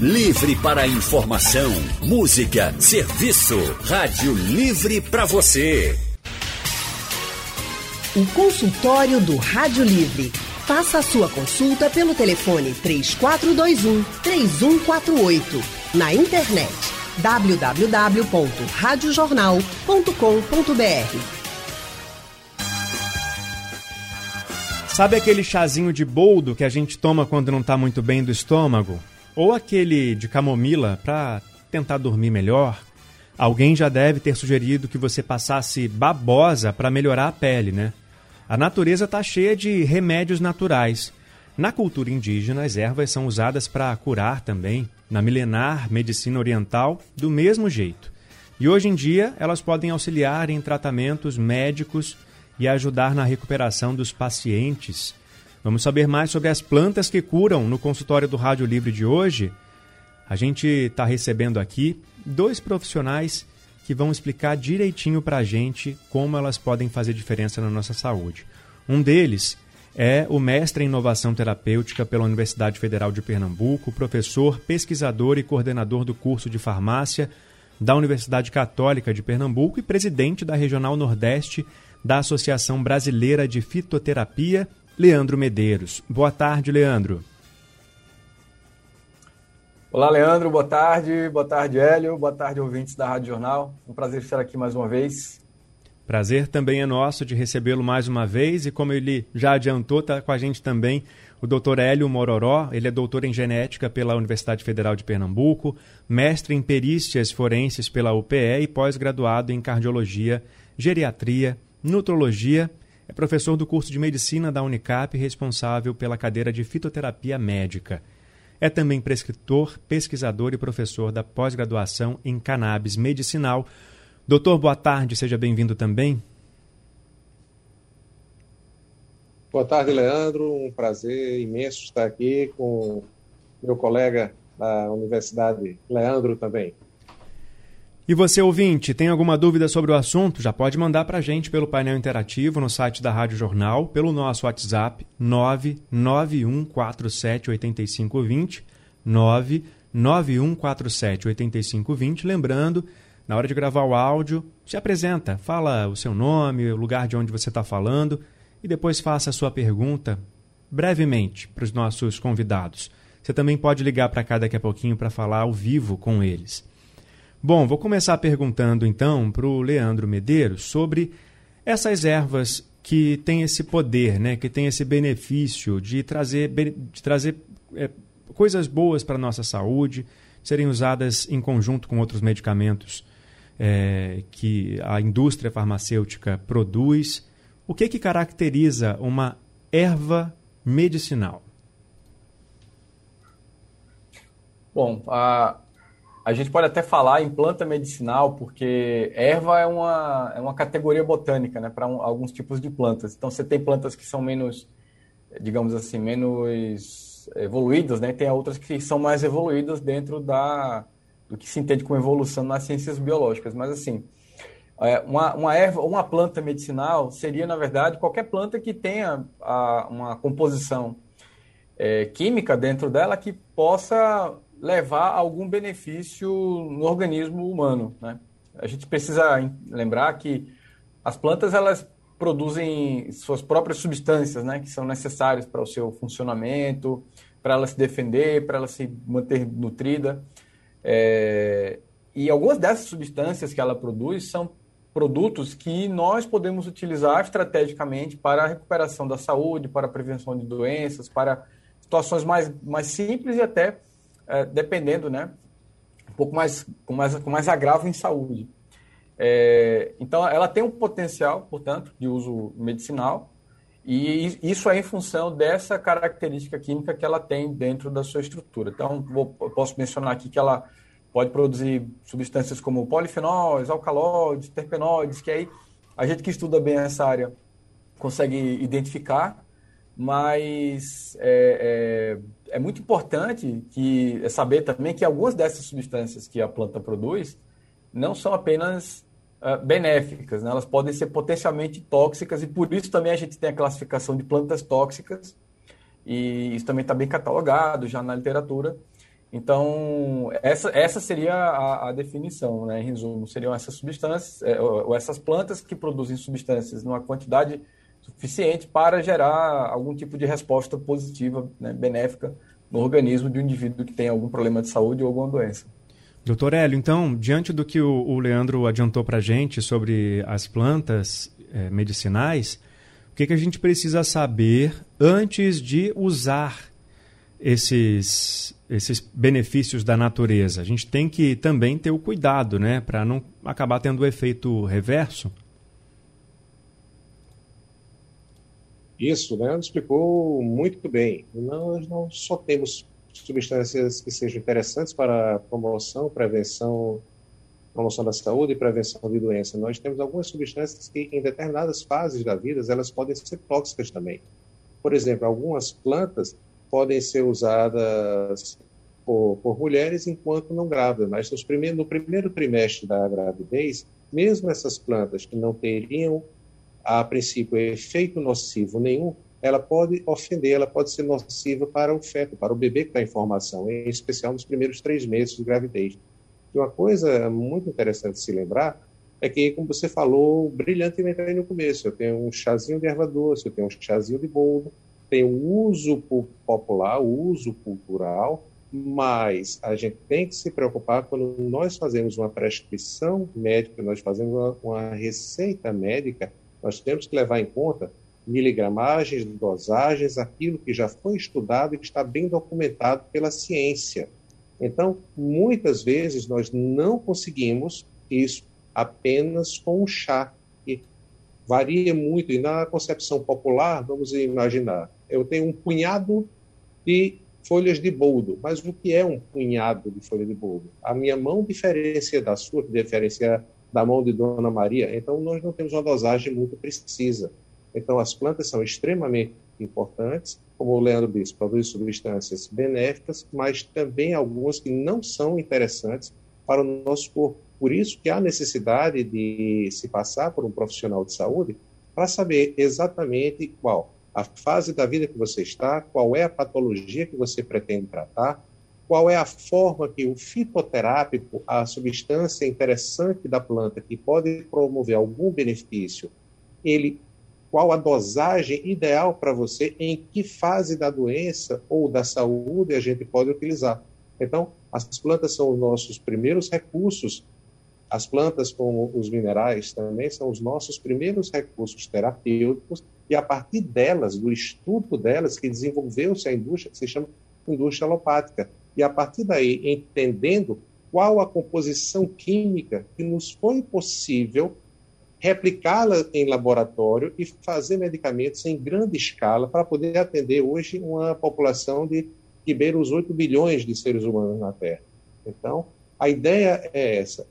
Livre para informação, música, serviço. Rádio Livre para você. O consultório do Rádio Livre. Faça a sua consulta pelo telefone 3421-3148. Na internet www.radiojornal.com.br. Sabe aquele chazinho de boldo que a gente toma quando não está muito bem do estômago? Ou aquele de camomila para tentar dormir melhor? Alguém já deve ter sugerido que você passasse babosa para melhorar a pele, né? A natureza está cheia de remédios naturais. Na cultura indígena, as ervas são usadas para curar também. Na milenar medicina oriental, do mesmo jeito. E hoje em dia, elas podem auxiliar em tratamentos médicos e ajudar na recuperação dos pacientes. Vamos saber mais sobre as plantas que curam no consultório do Rádio Livre de hoje. A gente está recebendo aqui 2 profissionais que vão explicar direitinho para a gente como elas podem fazer diferença na nossa saúde. Um deles é o mestre em inovação terapêutica pela Universidade Federal de Pernambuco, professor, pesquisador e coordenador do curso de farmácia da Universidade Católica de Pernambuco e presidente da Regional Nordeste da Associação Brasileira de Fitoterapia, Leandro Medeiros. Boa tarde, Leandro. Olá, Leandro. Boa tarde. Boa tarde, Hélio. Boa tarde, ouvintes da Rádio Jornal. Um prazer estar aqui mais uma vez. Prazer também é nosso de recebê-lo mais uma vez. E como ele já adiantou, está com a gente também o Dr. Hélio Mororó. Ele é doutor em genética pela Universidade Federal de Pernambuco, mestre em perícias forenses pela UPE e pós-graduado em cardiologia, geriatria, nutrologia. É professor do curso de medicina da Unicap, responsável pela cadeira de fitoterapia médica. É também prescritor, pesquisador e professor da pós-graduação em cannabis medicinal. Doutor, boa tarde, seja bem-vindo também. Boa tarde, Leandro. Um prazer imenso estar aqui com meu colega da Universidade, Leandro, também. E você, ouvinte, tem alguma dúvida sobre o assunto? Já pode mandar para a gente pelo painel interativo no site da Rádio Jornal, pelo nosso WhatsApp 991478520, 991478520. Lembrando, na hora de gravar o áudio, se apresenta, fala o seu nome, o lugar de onde você está falando e depois faça a sua pergunta brevemente para os nossos convidados. Você também pode ligar para cá daqui a pouquinho para falar ao vivo com eles. Bom, vou começar perguntando então para o Leandro Medeiros sobre essas ervas que têm esse poder, né, que têm esse benefício de trazer coisas boas para a nossa saúde, serem usadas em conjunto com outros medicamentos que a indústria farmacêutica produz. O que caracteriza uma erva medicinal? Bom, a gente pode até falar em planta medicinal, porque erva é uma categoria botânica, né, para alguns tipos de plantas. Então, você tem plantas que são menos, digamos assim, menos evoluídas, né, e tem outras que são mais evoluídas dentro do que se entende como evolução nas ciências biológicas. Mas, assim, uma erva, uma planta medicinal seria, na verdade, qualquer planta que tenha uma composição química dentro dela que possa levar algum benefício no organismo humano, né? A gente precisa lembrar que as plantas, elas produzem suas próprias substâncias, né, que são necessárias para o seu funcionamento, para ela se defender, para ela se manter nutrida. E algumas dessas substâncias que ela produz são produtos que nós podemos utilizar estrategicamente para a recuperação da saúde, para a prevenção de doenças, para situações mais simples e até dependendo, né, um pouco mais com mais agravo em saúde. Então, ela tem um potencial, portanto, de uso medicinal, e isso é em função dessa característica química que ela tem dentro da sua estrutura. Então, eu posso mencionar aqui que ela pode produzir substâncias como polifenóis, alcaloides, terpenoides, que aí a gente que estuda bem essa área consegue identificar, mas é muito importante saber também que algumas dessas substâncias que a planta produz não são apenas benéficas, né? Elas podem ser potencialmente tóxicas, e por isso também a gente tem a classificação de plantas tóxicas, e isso também está bem catalogado já na literatura. Então, essa seria a definição, né? Em resumo, seriam essas substâncias, ou essas plantas que produzem substâncias numa quantidade suficiente para gerar algum tipo de resposta positiva, né, benéfica no organismo de um indivíduo que tem algum problema de saúde ou alguma doença. Doutor Hélio, então, diante do que o Leandro adiantou para a gente sobre as plantas medicinais, o que a gente precisa saber antes de usar esses benefícios da natureza? A gente tem que também ter o cuidado, né, para não acabar tendo o efeito reverso? Isso, Leandro explicou muito bem. Nós não só temos substâncias que sejam interessantes para promoção da saúde e prevenção de doença. Nós temos algumas substâncias que, em determinadas fases da vida, elas podem ser tóxicas também. Por exemplo, algumas plantas podem ser usadas por mulheres enquanto não grávidas, mas no primeiro trimestre da gravidez, mesmo essas plantas que não teriam, a princípio, efeito nocivo nenhum, ela pode ofender, ela pode ser nociva para o feto, para o bebê que está em formação, em especial nos primeiros 3 meses de gravidez. E uma coisa muito interessante de se lembrar é que, como você falou brilhantemente aí no começo, eu tenho um chazinho de erva doce, eu tenho um chazinho de boldo, tem o uso popular, o uso cultural, mas a gente tem que se preocupar quando nós fazemos uma prescrição médica, nós fazemos uma receita médica, nós temos que levar em conta miligramagens, dosagens, aquilo que já foi estudado e que está bem documentado pela ciência. Então, muitas vezes nós não conseguimos isso apenas com um chá, que varia muito. E na concepção popular, vamos imaginar, eu tenho um punhado de folhas de boldo, mas o que é um punhado de folha de boldo? A minha mão diferencia da sua, que diferencia da mão de Dona Maria, então nós não temos uma dosagem muito precisa. Então as plantas são extremamente importantes, como o Leandro disse, produzem substâncias benéficas, mas também algumas que não são interessantes para o nosso corpo. Por isso que há necessidade de se passar por um profissional de saúde para saber exatamente qual a fase da vida que você está, qual é a patologia que você pretende tratar, qual é a forma que o fitoterápico, a substância interessante da planta que pode promover algum benefício, qual a dosagem ideal para você, em que fase da doença ou da saúde a gente pode utilizar. Então, as plantas são os nossos primeiros recursos, as plantas como os minerais também são os nossos primeiros recursos terapêuticos, e a partir delas, do estudo delas, que desenvolveu-se a indústria, que se chama indústria alopática. E a partir daí, entendendo qual a composição química que nos foi possível replicá-la em laboratório e fazer medicamentos em grande escala para poder atender hoje uma população que beira os 8 bilhões de seres humanos na Terra. Então, a ideia é essa,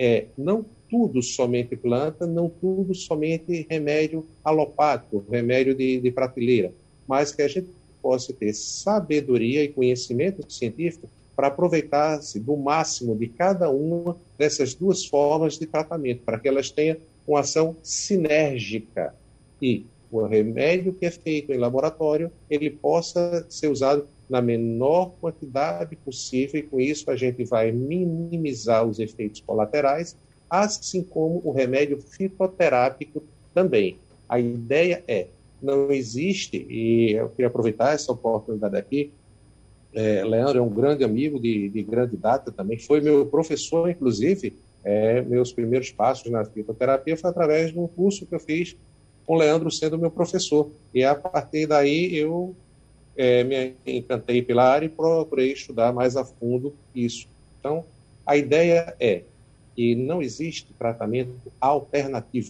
não tudo somente planta, não tudo somente remédio alopático, remédio de prateleira, mas que a gente possa ter sabedoria e conhecimento científico para aproveitar-se do máximo de cada uma dessas duas formas de tratamento, para que elas tenham uma ação sinérgica e o remédio que é feito em laboratório, ele possa ser usado na menor quantidade possível, e com isso a gente vai minimizar os efeitos colaterais, assim como o remédio fitoterápico também. A ideia não existe, e eu queria aproveitar essa oportunidade aqui, Leandro é um grande amigo de grande data também, foi meu professor, inclusive, meus primeiros passos na fitoterapia foi através de um curso que eu fiz com o Leandro sendo meu professor, e a partir daí eu me encantei pela área e procurei estudar mais a fundo isso. Então, a ideia é que não existe tratamento alternativo.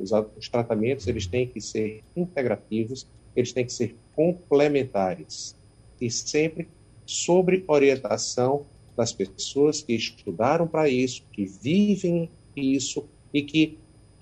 Os tratamentos eles têm que ser integrativos, eles têm que ser complementares e sempre sobre orientação das pessoas que estudaram para isso, que vivem isso e que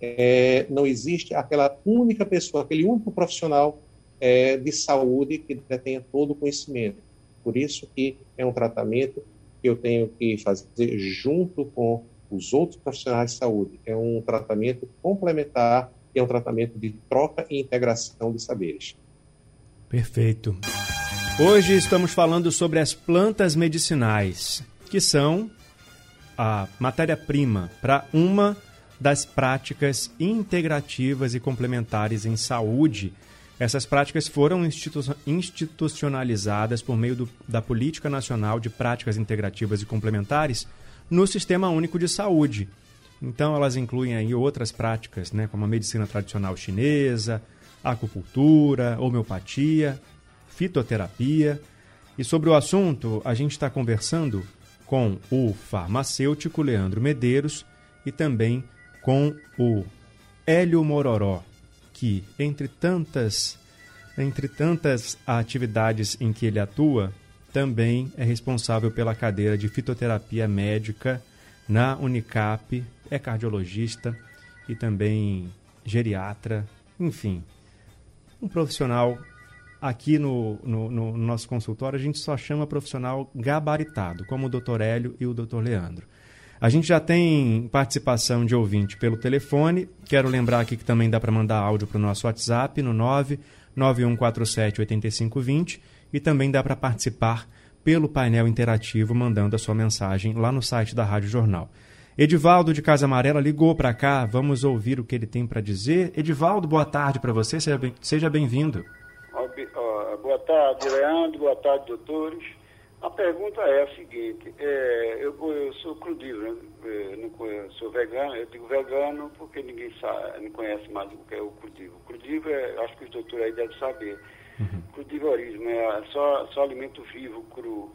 não existe aquela única pessoa, aquele único profissional de saúde que detenha todo o conhecimento. Por isso que é um tratamento que eu tenho que fazer junto com os outros profissionais de saúde. É um tratamento complementar, é um tratamento de troca e integração de saberes. Perfeito. Hoje estamos falando sobre as plantas medicinais, que são a matéria-prima para uma das práticas integrativas e complementares em saúde. Essas práticas foram institucionalizadas por meio da Política Nacional de Práticas Integrativas e Complementares no Sistema Único de Saúde. Então, elas incluem aí outras práticas, né, como a medicina tradicional chinesa, acupuntura, homeopatia, fitoterapia. E sobre o assunto, a gente está conversando com o farmacêutico Leandro Medeiros e também com o Hélio Mororó, que, entre tantas atividades em que ele atua, também é responsável pela cadeira de fitoterapia médica na Unicap, é cardiologista e também geriatra, enfim, um profissional. Aqui no nosso consultório, a gente só chama profissional gabaritado, como o Dr. Hélio e o Dr. Leandro. A gente já tem participação de ouvinte pelo telefone. Quero lembrar aqui que também dá para mandar áudio para o nosso WhatsApp no 991478520 e também dá para participar pelo painel interativo mandando a sua mensagem lá no site da Rádio Jornal. Edivaldo de Casa Amarela ligou para cá, vamos ouvir o que ele tem para dizer. Edivaldo, boa tarde para você, seja bem-vindo. Boa tarde, Leandro. Boa tarde, doutores. A pergunta é a seguinte: eu sou crudívoro, eu sou vegano. Eu digo vegano porque ninguém sabe, não conhece mais o que é o crudívoro. Crudívoro, acho que os doutores aí devem saber. Crudivorismo é só alimento vivo, cru.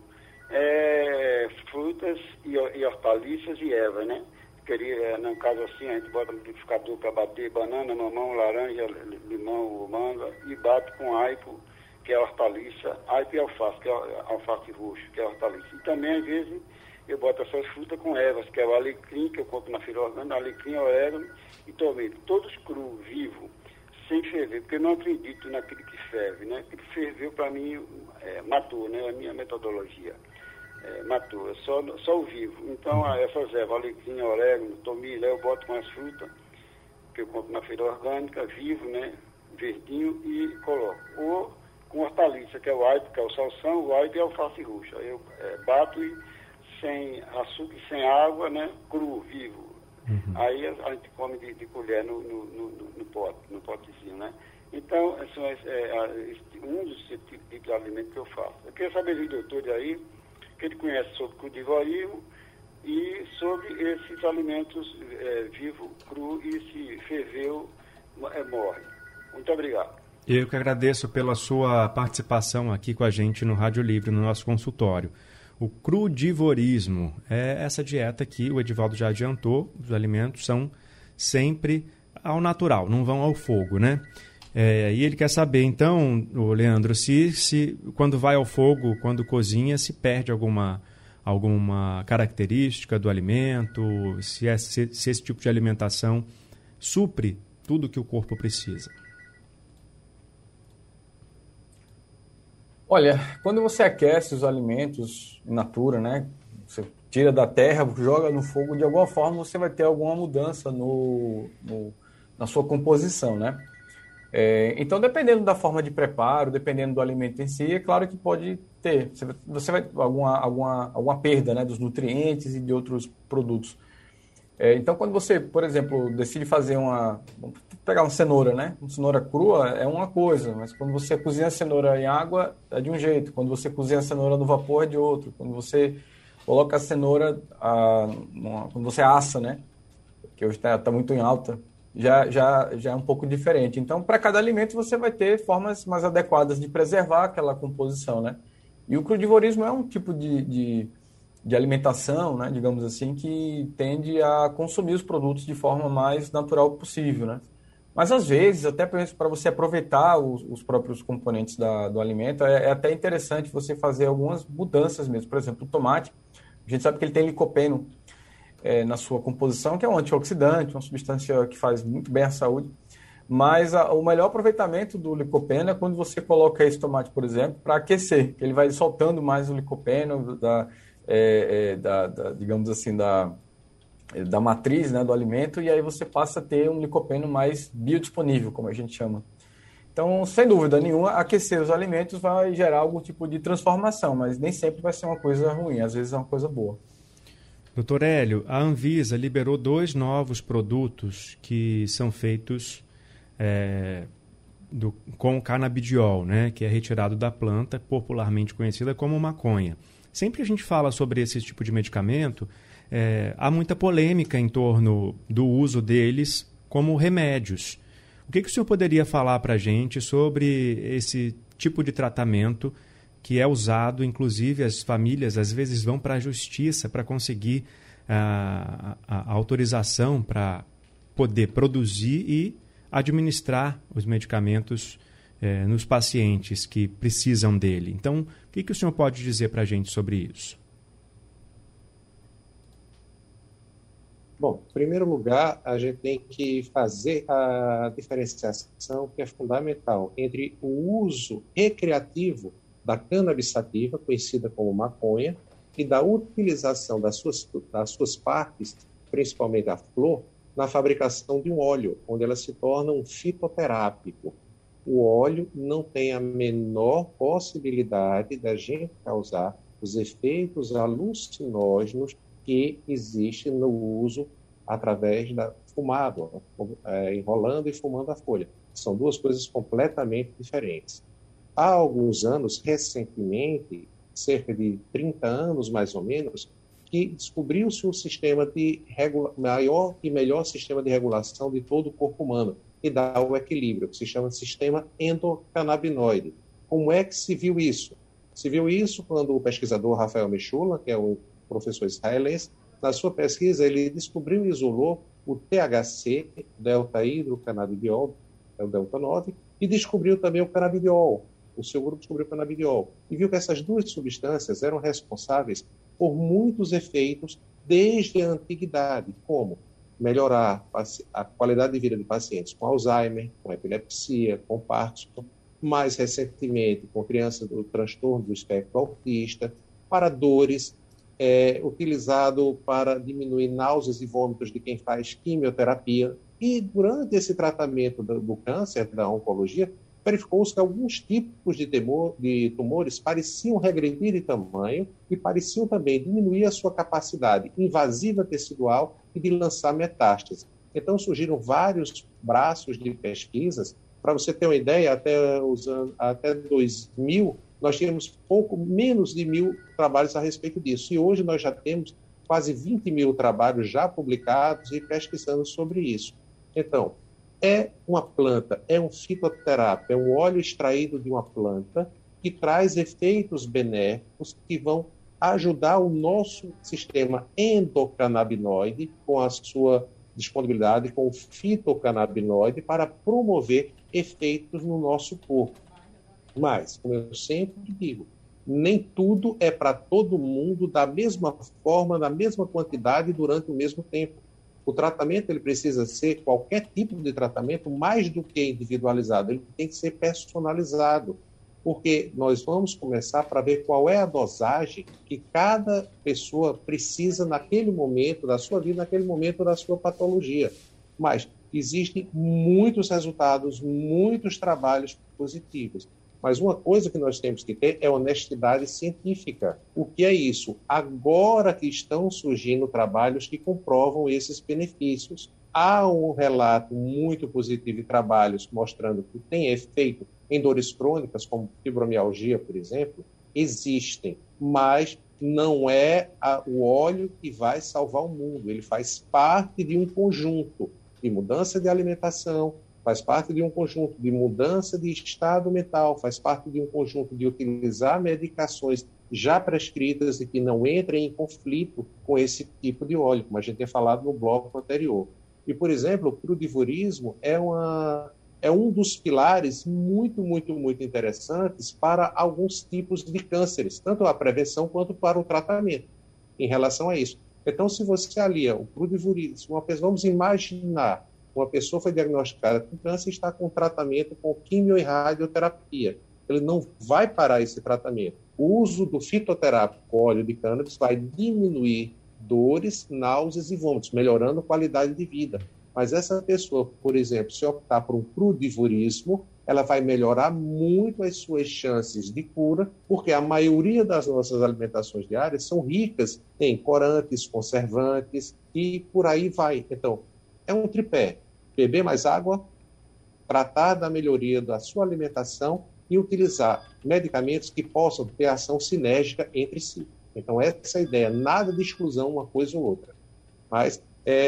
Frutas e hortaliças e ervas, né? No caso assim, a gente bota no liquidificador para bater banana, mamão, laranja, limão, manga e bate com aipo, que é hortaliça, aipo e alface, que é alface roxo, que é hortaliça. E também, às vezes, eu boto essas frutas com ervas, que é o alecrim, que eu compro na feira orgânica, alecrim, orégano e tomate. Todos cru, vivo, sem ferver, porque eu não acredito naquilo que ferve, né? Aquilo que ferveu, para mim, matou, né? A minha metodologia. Matou, é só o vivo. Então, essas ervas, alecrim, orégano, tomilho, eu boto com as frutas, que eu compro na feira orgânica, vivo, né? Verdinho, e coloco. Ou com hortaliça, que é o aipo, que é o salsão, o aipo e a alface roxa. Aí eu bato e sem açúcar e sem água, né? Cru, vivo. Aí a gente come de colher no potezinho, né? Então, um dos tipos de alimento que eu faço. Eu queria saber dos doutores aí, que ele conhece sobre crudivorismo e sobre esses alimentos vivo, cru, e se ferveu, morre. Muito obrigado. Eu que agradeço pela sua participação aqui com a gente no Rádio Livre, no nosso consultório. O crudivorismo é essa dieta que o Edivaldo já adiantou, os alimentos são sempre ao natural, não vão ao fogo, né? E ele quer saber, então, o Leandro, se quando vai ao fogo, quando cozinha, se perde alguma característica do alimento, se esse tipo de alimentação supre tudo que o corpo precisa. Olha, quando você aquece os alimentos in natura, né? Você tira da terra, joga no fogo, de alguma forma você vai ter alguma mudança na sua composição, né? Então, dependendo da forma de preparo, dependendo do alimento em si, é claro que pode ter. Você vai ter alguma perda, né, dos nutrientes e de outros produtos. Então, quando você, por exemplo, decide fazer vamos pegar uma cenoura, né? Uma cenoura crua é uma coisa, mas quando você cozinha a cenoura em água é de um jeito. Quando você cozinha a cenoura no vapor é de outro. Quando você coloca a cenoura, quando você assa, né? Que hoje está muito em alta, já é um pouco diferente. Então, para cada alimento, você vai ter formas mais adequadas de preservar aquela composição, né? E o crudivorismo é um tipo de alimentação, né, digamos assim, que tende a consumir os produtos de forma mais natural possível, né? Mas, às vezes, até para você aproveitar os próprios componentes do alimento, é até interessante você fazer algumas mudanças mesmo. Por exemplo, o tomate, a gente sabe que ele tem licopeno na sua composição, que é um antioxidante, uma substância que faz muito bem à saúde. Mas o melhor aproveitamento do licopeno é quando você coloca esse tomate, por exemplo, para aquecer, que ele vai soltando mais o licopeno digamos assim, da matriz, né, do alimento, e aí você passa a ter um licopeno mais biodisponível, como a gente chama. Então, sem dúvida nenhuma, aquecer os alimentos vai gerar algum tipo de transformação, mas nem sempre vai ser uma coisa ruim, às vezes é uma coisa boa. Doutor Hélio, a Anvisa liberou 2 novos produtos que são feitos com canabidiol, né, que é retirado da planta, popularmente conhecida como maconha. Sempre a gente fala sobre esse tipo de medicamento, há muita polêmica em torno do uso deles como remédios. O que o senhor poderia falar para a gente sobre esse tipo de tratamento que é usado, inclusive as famílias às vezes vão para a justiça para conseguir a autorização para poder produzir e administrar os medicamentos nos pacientes que precisam dele. Então, o que o senhor pode dizer para a gente sobre isso? Bom, em primeiro lugar, a gente tem que fazer a diferenciação que é fundamental entre o uso recreativo da cannabis sativa, conhecida como maconha, e da utilização das suas partes, principalmente a flor, na fabricação de um óleo, onde ela se torna um fitoterápico. O óleo não tem a menor possibilidade da gente causar os efeitos alucinógenos que existem no uso através da fumado, enrolando e fumando a folha. São 2 coisas completamente diferentes. Há alguns anos, recentemente, cerca de 30 anos mais ou menos, que descobriu-se um sistema de maior e melhor sistema de regulação de todo o corpo humano, que dá o equilíbrio, que se chama sistema endocannabinoide. Como é que se viu isso? Se viu isso quando o pesquisador Rafael Mechoulam, que é um professor israelense, na sua pesquisa ele descobriu e isolou o THC, delta-hidrocannabidiol, é o delta 9, e descobriu também o canabidiol. O seu grupo descobriu o canabidiol e viu que essas 2 substâncias eram responsáveis por muitos efeitos desde a antiguidade, como melhorar a qualidade de vida de pacientes com Alzheimer, com epilepsia, com Parkinson, mais recentemente com crianças do transtorno do espectro autista, para dores, utilizado para diminuir náuseas e vômitos de quem faz quimioterapia. E durante esse tratamento do câncer, da oncologia, verificou-se que alguns tipos de tumores pareciam regredir de tamanho e pareciam também diminuir a sua capacidade invasiva tecidual e de lançar metástases. Então surgiram vários braços de pesquisas. Para você ter uma ideia, até 2000, nós tínhamos pouco menos de 1.000 trabalhos a respeito disso. E hoje nós já temos quase 20.000 trabalhos já publicados e pesquisando sobre isso. Então, é uma planta, é um fitoterápico, é um óleo extraído de uma planta que traz efeitos benéficos que vão ajudar o nosso sistema endocannabinoide com a sua disponibilidade com o fitocannabinoide para promover efeitos no nosso corpo. Mas, como eu sempre digo, nem tudo é para todo mundo da mesma forma, na mesma quantidade durante o mesmo tempo. O tratamento ele precisa ser, qualquer tipo de tratamento, mais do que individualizado, ele tem que ser personalizado, porque nós vamos começar para ver qual é a dosagem que cada pessoa precisa naquele momento da sua vida, naquele momento da sua patologia. Mas existem muitos resultados, muitos trabalhos positivos. Mas uma coisa que nós temos que ter é honestidade científica. O que é isso? Agora que estão surgindo trabalhos que comprovam esses benefícios. Há um relato muito positivo de trabalhos mostrando que tem efeito em dores crônicas, como fibromialgia, por exemplo, existem, mas não é o óleo que vai salvar o mundo. Ele faz parte de um conjunto de mudança de alimentação, faz parte de um conjunto de mudança de estado mental, faz parte de um conjunto de utilizar medicações já prescritas e que não entrem em conflito com esse tipo de óleo, como a gente tinha falado no bloco anterior. E, por exemplo, o crudivorismo é um dos pilares muito, muito, muito interessantes para alguns tipos de cânceres, tanto a prevenção quanto para o tratamento, em relação a isso. Então, se você alia o crudivorismo, vamos imaginar uma pessoa foi diagnosticada com câncer e está com tratamento com quimio e radioterapia. Ele não vai parar esse tratamento. O uso do fitoterápico óleo de cannabis vai diminuir dores, náuseas e vômitos, melhorando a qualidade de vida. Mas essa pessoa, por exemplo, se optar por um crudivorismo, ela vai melhorar muito as suas chances de cura, porque a maioria das nossas alimentações diárias são ricas em corantes, conservantes e por aí vai. Então, é um tripé: beber mais água, tratar da melhoria da sua alimentação e utilizar medicamentos que possam ter ação sinérgica entre si. Então, essa é a ideia, nada de exclusão uma coisa ou outra. Mas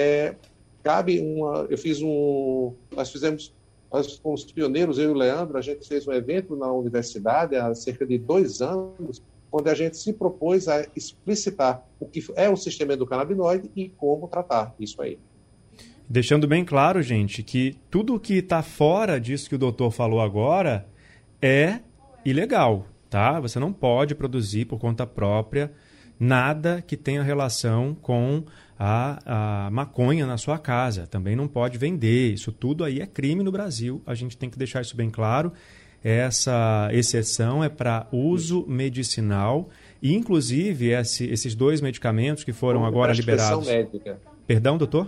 nós fomos pioneiros, eu e o Leandro, a gente fez um evento na universidade há cerca de 2 anos, onde a gente se propôs a explicitar o que é o sistema endocannabinoide e como tratar isso aí. Deixando bem claro, gente, que tudo que está fora disso que o doutor falou agora é ilegal, tá? Você não pode produzir por conta própria nada que tenha relação com a maconha na sua casa. Também não pode vender. Isso tudo aí é crime no Brasil. A gente tem que deixar isso bem claro. Essa exceção é para uso medicinal e, inclusive, esses 2 medicamentos que foram agora liberados... médica. Perdão, doutor?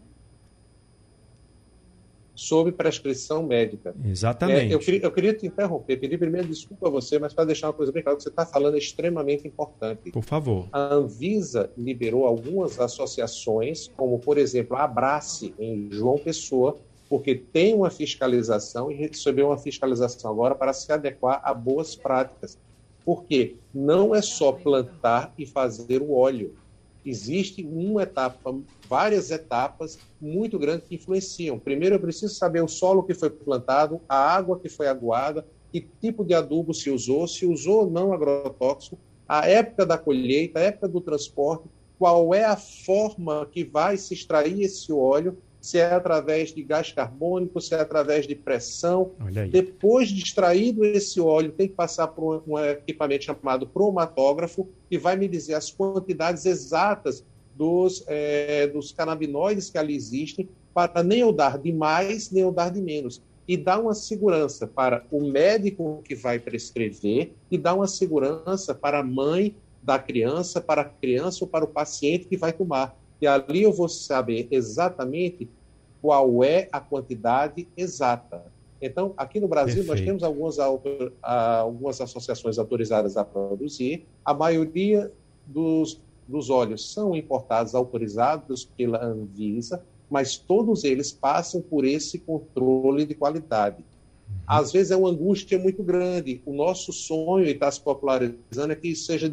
Sob prescrição médica. Exatamente. Eu queria te interromper, pedir primeiro desculpa a você, mas para deixar uma coisa bem clara, o que você está falando é extremamente importante. Por favor. A Anvisa liberou algumas associações, como, por exemplo, a Abrace, em João Pessoa, porque tem uma fiscalização e recebeu uma fiscalização agora para se adequar a boas práticas. Porque não é só plantar e fazer o óleo. Existe várias etapas muito grandes que influenciam. Primeiro, eu preciso saber o solo que foi plantado, a água que foi aguada, que tipo de adubo se usou ou não agrotóxico, a época da colheita, a época do transporte, qual é a forma que vai se extrair esse óleo, se é através de gás carbônico, se é através de pressão. Depois de extraído esse óleo, tem que passar por um equipamento chamado cromatógrafo, que vai me dizer as quantidades exatas dos canabinoides que ali existem, para nem eu dar de mais, nem eu dar de menos. E dar uma segurança para o médico que vai prescrever e dar uma segurança para a mãe da criança, para a criança ou para o paciente que vai tomar. E ali eu vou saber exatamente qual é a quantidade exata. Então, aqui no Brasil, nós temos algumas associações autorizadas a produzir. A maioria dos óleos são importados, autorizados pela Anvisa, mas todos eles passam por esse controle de qualidade. Às vezes é uma angústia muito grande. O nosso sonho, e está se popularizando, é que isso seja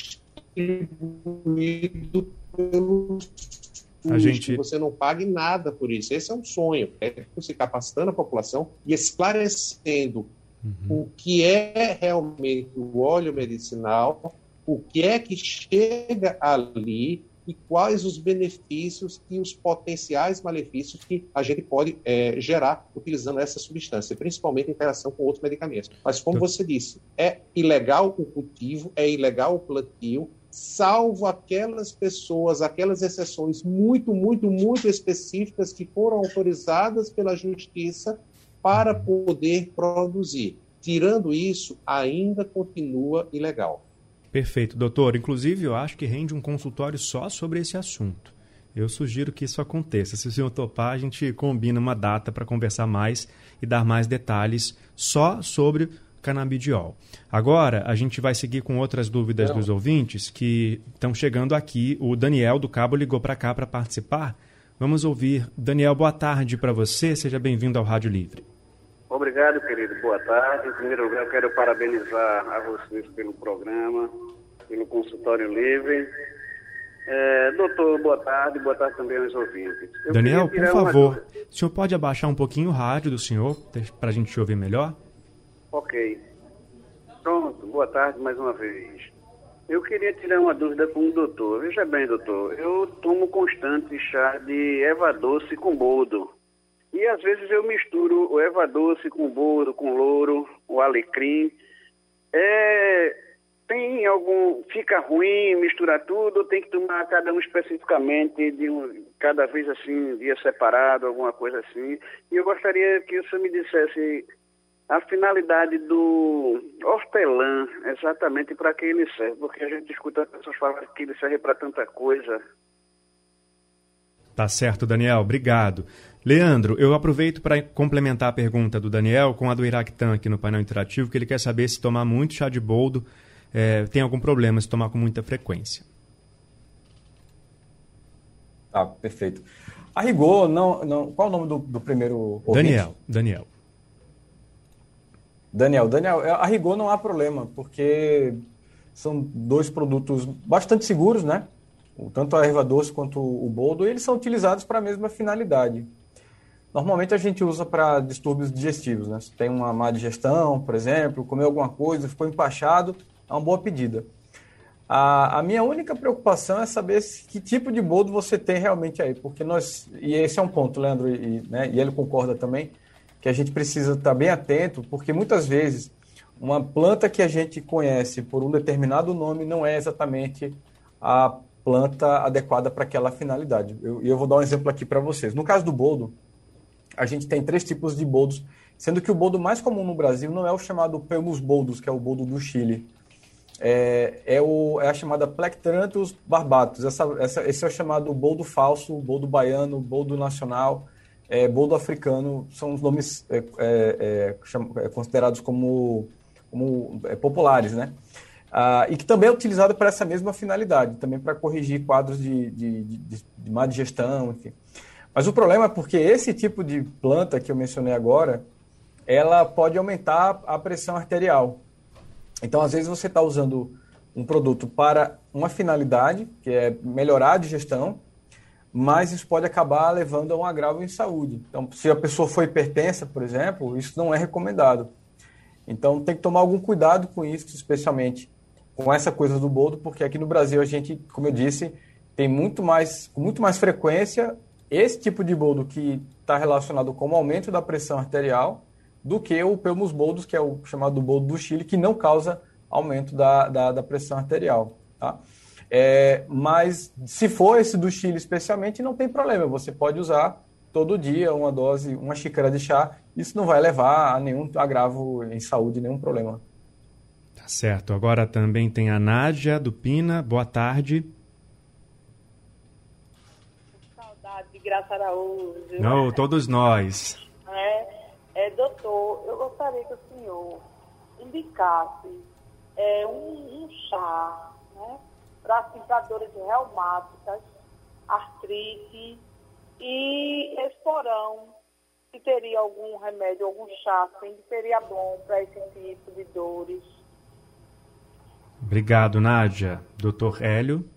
distribuído pelos que você não pague nada por isso. Esse é um sonho, é você capacitando a população e esclarecendo o que é realmente o óleo medicinal, o que é que chega ali e quais os benefícios e os potenciais malefícios que a gente pode gerar utilizando essa substância, principalmente em interação com outros medicamentos. Mas, como você disse, é ilegal o cultivo, é ilegal o plantio, salvo aquelas pessoas, aquelas exceções muito, muito, muito específicas que foram autorizadas pela Justiça para poder produzir. Tirando isso, ainda continua ilegal. Perfeito, doutor. Inclusive, eu acho que rende um consultório só sobre esse assunto. Eu sugiro que isso aconteça. Se o senhor topar, a gente combina uma data para conversar mais e dar mais detalhes só sobre canabidiol. Agora, a gente vai seguir com outras dúvidas dos ouvintes que estão chegando aqui. O Daniel do Cabo ligou para cá para participar. Vamos ouvir. Daniel, boa tarde para você. Seja bem-vindo ao Rádio Livre. Obrigado, querido. Boa tarde. Em primeiro lugar, eu quero parabenizar a vocês pelo programa, pelo consultório livre. Doutor, boa tarde também aos ouvintes. Daniel, por favor, o senhor pode abaixar um pouquinho o rádio do senhor para a gente te ouvir melhor? Ok. Pronto, boa tarde mais uma vez. Eu queria tirar uma dúvida com o doutor. Veja bem, doutor, eu tomo constante chá de erva doce com boldo. E às vezes eu misturo o erva doce com boldo, com louro, o alecrim. Fica ruim misturar tudo, ou tem que tomar cada um especificamente, cada vez assim, dia separado, alguma coisa assim. E eu gostaria que o senhor me dissesse a finalidade do hortelã, exatamente para que ele serve, porque a gente escuta as pessoas falarem que ele serve para tanta coisa. Tá certo, Daniel. Obrigado. Leandro, eu aproveito para complementar a pergunta do Daniel com a do Iractan aqui no painel interativo, que ele quer saber se tomar muito chá de boldo tem algum problema, se tomar com muita frequência. Tá, perfeito. A rigor, não, qual é o nome do primeiro ouvinte? Daniel, a rigor não há problema, porque são dois produtos bastante seguros, né? Tanto a erva doce quanto o boldo, e eles são utilizados para a mesma finalidade. Normalmente a gente usa para distúrbios digestivos, né? Se tem uma má digestão, por exemplo, comeu alguma coisa, ficou empachado, é uma boa pedida. A minha única preocupação é saber que tipo de boldo você tem realmente aí, porque e esse é um ponto, Leandro, e ele concorda também, que a gente precisa estar bem atento, porque muitas vezes uma planta que a gente conhece por um determinado nome não é exatamente a planta adequada para aquela finalidade. Eu vou dar um exemplo aqui para vocês. No caso do boldo, a gente tem 3 tipos de boldos, sendo que o boldo mais comum no Brasil não é o chamado Pelmus boldus, que é o boldo do Chile. É a chamada Plectranthus barbatus. Esse é o chamado boldo falso, boldo baiano, boldo nacional, boldo africano. São os nomes considerados como populares, né? E que também é utilizado para essa mesma finalidade, também para corrigir quadros de má digestão, enfim. Mas o problema é porque esse tipo de planta que eu mencionei agora, ela pode aumentar a pressão arterial. Então, às vezes, você está usando um produto para uma finalidade, que é melhorar a digestão, mas isso pode acabar levando a um agravo em saúde. Então, se a pessoa for hipertensa, por exemplo, isso não é recomendado. Então, tem que tomar algum cuidado com isso, especialmente com essa coisa do boldo, porque aqui no Brasil a gente, como eu disse, tem com muito mais frequência esse tipo de boldo que está relacionado com o aumento da pressão arterial, do que o Pelmus boldus, que é o chamado boldo do Chile, que não causa aumento da pressão arterial. Tá? Mas se for esse do Chile especialmente, não tem problema. Você pode usar todo dia uma dose, uma xícara de chá. Isso não vai levar a nenhum agravo em saúde, nenhum problema. Tá certo. Agora também tem a Nádia do Pina. Boa tarde. Saudade de Graça Araújo. Não, todos nós. Doutor, eu gostaria que o senhor indicasse um chá, né, para dores reumáticas, artrite e esporão, se teria algum remédio, algum chá assim, que seria bom para esse tipo de dores. Obrigado, Nádia. Doutor Hélio.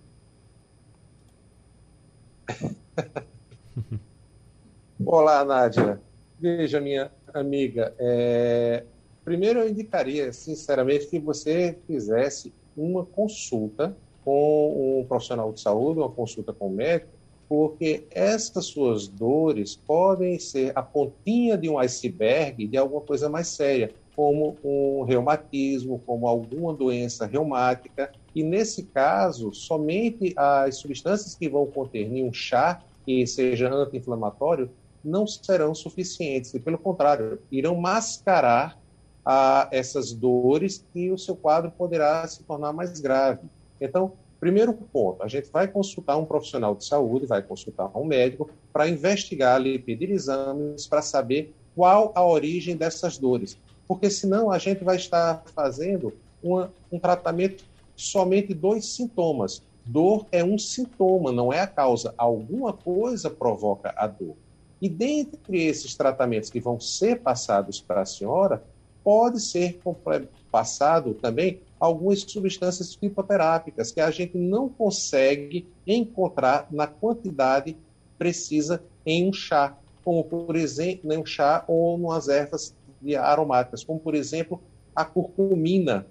Olá, Nádia. Veja, minha amiga, primeiro eu indicaria, sinceramente, que você fizesse uma consulta com um profissional de saúde, uma consulta com o médico, porque essas suas dores podem ser a pontinha de um iceberg de alguma coisa mais séria, como um reumatismo, como alguma doença reumática, e nesse caso, somente as substâncias que vão conter em um chá, que seja anti-inflamatório, não serão suficientes, e pelo contrário, irão mascarar essas dores e o seu quadro poderá se tornar mais grave. Então, primeiro ponto, a gente vai consultar um profissional de saúde, vai consultar um médico para investigar ali, pedir exames para saber qual a origem dessas dores, porque senão a gente vai estar fazendo um tratamento somente dos sintomas. Dor é um sintoma, não é a causa. Alguma coisa provoca a dor. E dentre esses tratamentos que vão ser passados para a senhora, pode ser passado também algumas substâncias fitoterápicas que a gente não consegue encontrar na quantidade precisa em um chá, como por exemplo, em um chá ou umas ervas aromáticas, como por exemplo a curcumina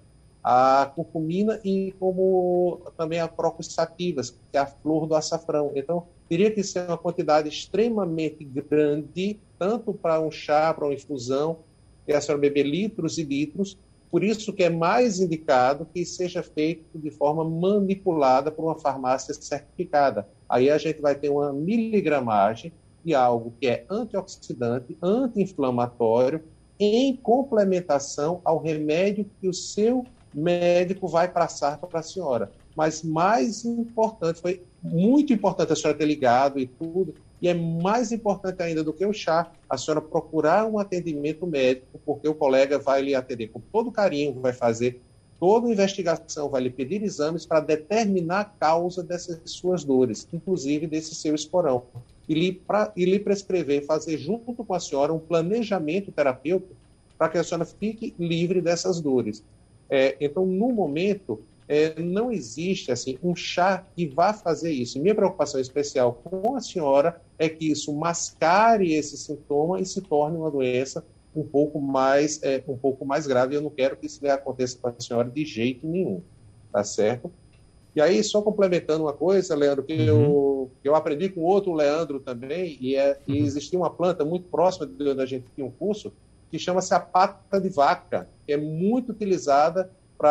e como também a Crocus sativas, que é a flor do açafrão. Então, teria que ser uma quantidade extremamente grande, tanto para um chá, para uma infusão, que a senhora beber litros e litros, por isso que é mais indicado que seja feito de forma manipulada por uma farmácia certificada. Aí a gente vai ter uma miligramagem de algo que é antioxidante, anti-inflamatório, em complementação ao remédio que o seu médico vai passar para a senhora. Mas mais importante, foi muito importante a senhora ter ligado e tudo, e é mais importante ainda do que o chá, a senhora procurar um atendimento médico, porque o colega vai lhe atender com todo carinho, vai fazer toda a investigação, vai lhe pedir exames para determinar a causa dessas suas dores, inclusive desse seu esporão, e lhe prescrever, fazer junto com a senhora um planejamento terapêutico para que a senhora fique livre dessas dores. Então, no momento, não existe assim, um chá que vá fazer isso. E minha preocupação especial com a senhora é que isso mascare esse sintoma e se torne uma doença um pouco mais grave. Eu não quero que isso aconteça com a senhora de jeito nenhum, tá certo? E aí, só complementando uma coisa, Leandro, que eu aprendi com outro Leandro também, e existia uma planta muito próxima de onde a gente tinha um curso, que chama-se a pata de vaca, que é muito utilizada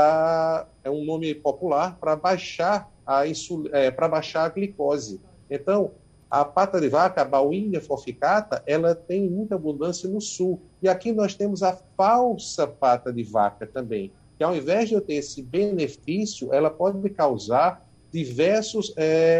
é um nome popular, para baixar a glicose. Então, a pata de vaca, a Bauhinia forficata, ela tem muita abundância no sul. E aqui nós temos a falsa pata de vaca também, que ao invés de eu ter esse benefício, ela pode causar diversos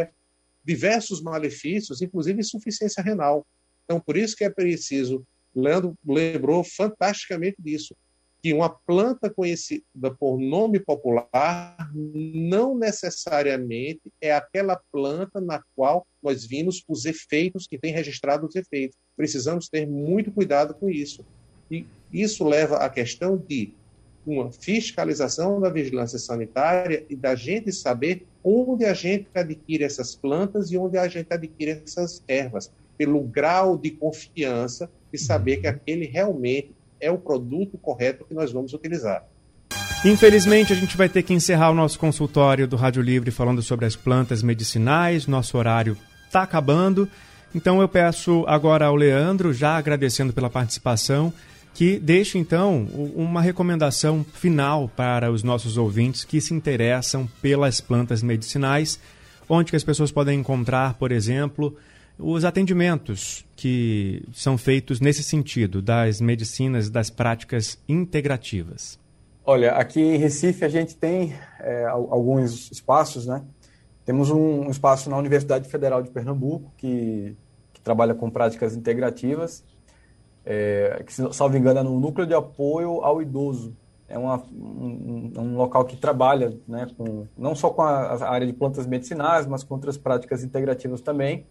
malefícios, inclusive insuficiência renal. Então, por isso que é preciso, Leandro lembrou fantasticamente disso, que uma planta conhecida por nome popular não necessariamente é aquela planta na qual nós vimos os efeitos, que tem registrado os efeitos. Precisamos ter muito cuidado com isso. E isso leva à questão de uma fiscalização da vigilância sanitária e da gente saber onde a gente adquire essas plantas e onde a gente adquire essas ervas, pelo grau de confiança de saber que aquele realmente é o produto correto que nós vamos utilizar. Infelizmente, a gente vai ter que encerrar o nosso consultório do Rádio Livre falando sobre as plantas medicinais. Nosso horário está acabando. Então, eu peço agora ao Leandro, já agradecendo pela participação, que deixe, então, uma recomendação final para os nossos ouvintes que se interessam pelas plantas medicinais, onde que as pessoas podem encontrar, por exemplo, os atendimentos que são feitos nesse sentido, das medicinas, das práticas integrativas. Olha, aqui em Recife a gente tem alguns espaços, né? Temos um espaço na Universidade Federal de Pernambuco que trabalha com práticas integrativas, que, salvo engano, é no Núcleo de Apoio ao Idoso. É um local que trabalha, né, não só com a área de plantas medicinais, mas com outras práticas integrativas também.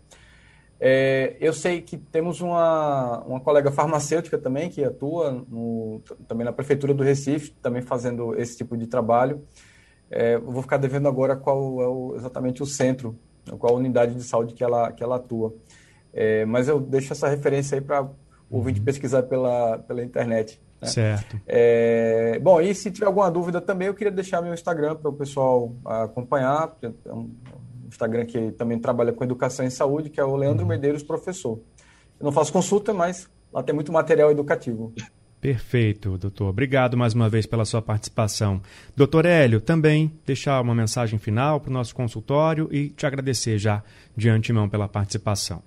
Eu sei que temos uma colega farmacêutica também que atua também na Prefeitura do Recife, também fazendo esse tipo de trabalho. Eu vou ficar devendo agora qual é exatamente o centro, qual a unidade de saúde que ela atua. Mas eu deixo essa referência aí para o ouvinte pesquisar pela internet. Né? Certo. Bom, e se tiver alguma dúvida também, eu queria deixar meu Instagram para o pessoal acompanhar. É um Instagram que também trabalha com educação em saúde, que é o Leandro Medeiros Professor. Eu não faço consulta, mas lá tem muito material educativo. Perfeito, doutor. Obrigado mais uma vez pela sua participação. Doutor Hélio, também deixar uma mensagem final para o nosso consultório e te agradecer já de antemão pela participação.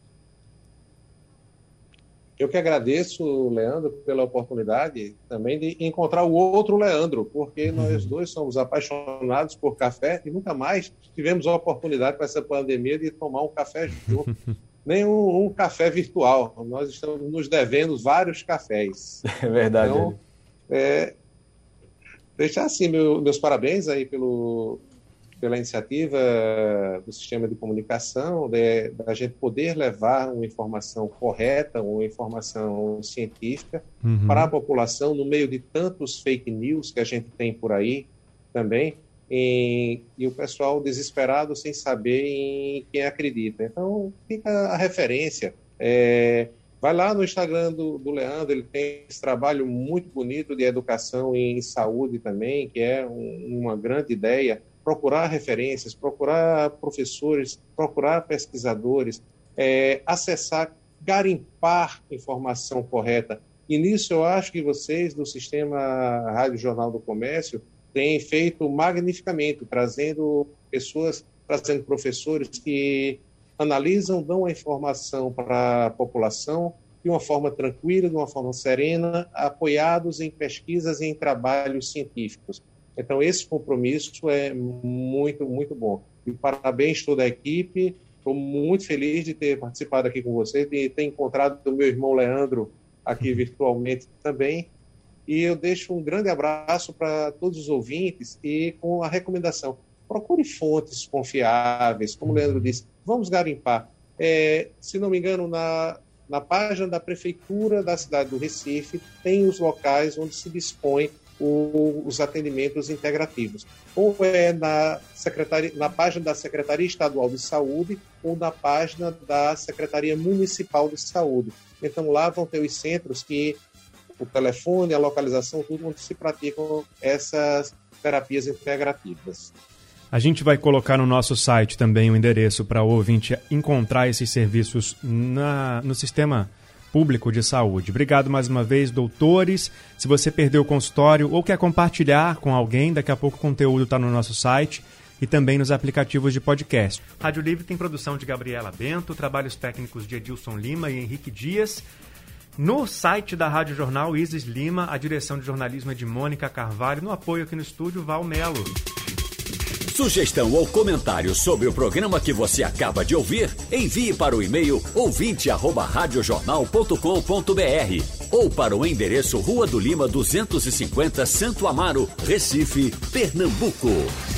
Eu que agradeço, Leandro, pela oportunidade também de encontrar o outro Leandro, porque nós dois somos apaixonados por café e nunca mais tivemos a oportunidade com essa pandemia de tomar um café junto. Nem um café virtual. Nós estamos nos devendo vários cafés. É verdade. Então, deixar assim meus parabéns aí pela iniciativa do sistema de comunicação, da gente poder levar uma informação correta, uma informação científica para a população no meio de tantos fake news que a gente tem por aí também, e o pessoal desesperado sem saber em quem acredita. Então, fica a referência. Vai lá no Instagram do Leandro, ele tem esse trabalho muito bonito de educação em saúde também, que é uma grande ideia. Procurar referências, procurar professores, procurar pesquisadores, acessar, garimpar informação correta. E nisso eu acho que vocês, do Sistema Rádio Jornal do Comércio, têm feito magnificamente, trazendo professores que analisam, dão a informação para a população de uma forma tranquila, de uma forma serena, apoiados em pesquisas e em trabalhos científicos. Então, esse compromisso é muito, muito bom. E parabéns a toda a equipe. Estou muito feliz de ter participado aqui com você, de ter encontrado o meu irmão Leandro aqui virtualmente também. E eu deixo um grande abraço para todos os ouvintes e com a recomendação: procure fontes confiáveis, como o Leandro disse, vamos garimpar. Se não me engano, na página da Prefeitura da cidade do Recife, tem os locais onde se dispõe os atendimentos integrativos. Ou na página da Secretaria Estadual de Saúde ou na página da Secretaria Municipal de Saúde. Então lá vão ter os centros que o telefone, a localização, tudo onde se praticam essas terapias integrativas. A gente vai colocar no nosso site também o endereço para o ouvinte encontrar esses serviços no sistema público de saúde. Obrigado mais uma vez, doutores. Se você perdeu o consultório ou quer compartilhar com alguém, daqui a pouco o conteúdo está no nosso site e também nos aplicativos de podcast. Rádio Livre tem produção de Gabriela Bento, trabalhos técnicos de Edilson Lima e Henrique Dias. No site da Rádio Jornal, Isis Lima, a direção de jornalismo é de Mônica Carvalho, no apoio aqui no estúdio, Val Melo. Sugestão ou comentário sobre o programa que você acaba de ouvir, envie para o e-mail ouvinte@radiojornal.com.br ou para o endereço Rua do Lima 250, Santo Amaro, Recife, Pernambuco.